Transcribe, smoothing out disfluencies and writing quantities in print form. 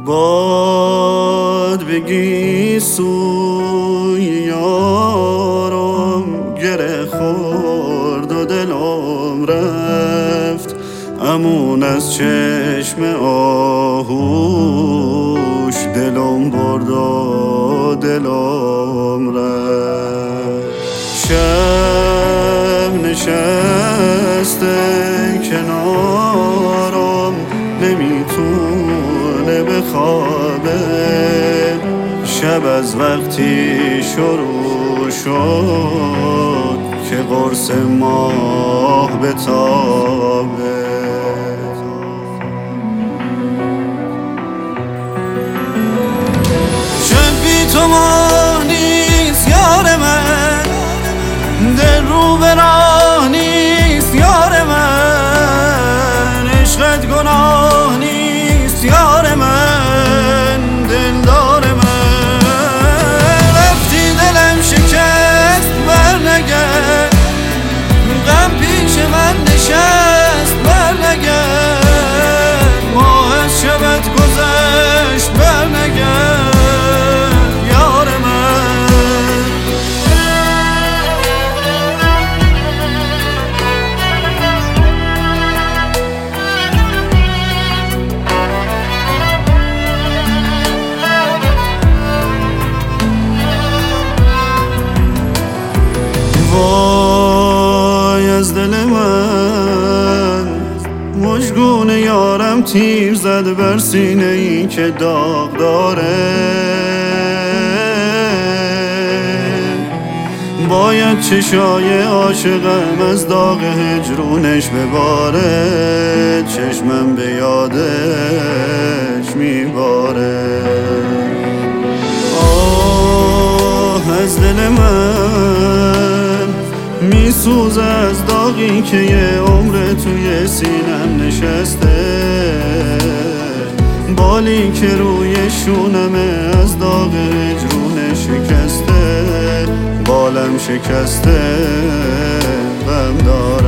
باد بگی سوی یارم، گره خورد و دلم رفت، امون از چشم آهوش دلم برد و دلم رفت. شب نشسته کنارم، نمیتونه بخوابه، شب از وقتی شروع شد که قرص ماه بتابه. شب بی تو ماه نیست یار من، دل رو به راه نیست یار من، عشقت گناه نیست یار من، دلدار من. رفتی دلم شکست برنگرد، غم پیش من نشست برنگرد، ماه از شبت گذشت برنگرد یار من. وای از دل من، مژگون یارم تیر زد بر سینه ای که داغ داره، باید چشای عاشقم از داغ هجرونش بباره، چشمم به یادش میباره. آه از دل من میسوزه از داغی که یه عمر توی سینم نشسته، بالی که روی شونمه از داغ هجرونه شکسته، بالم شکسته غم داره.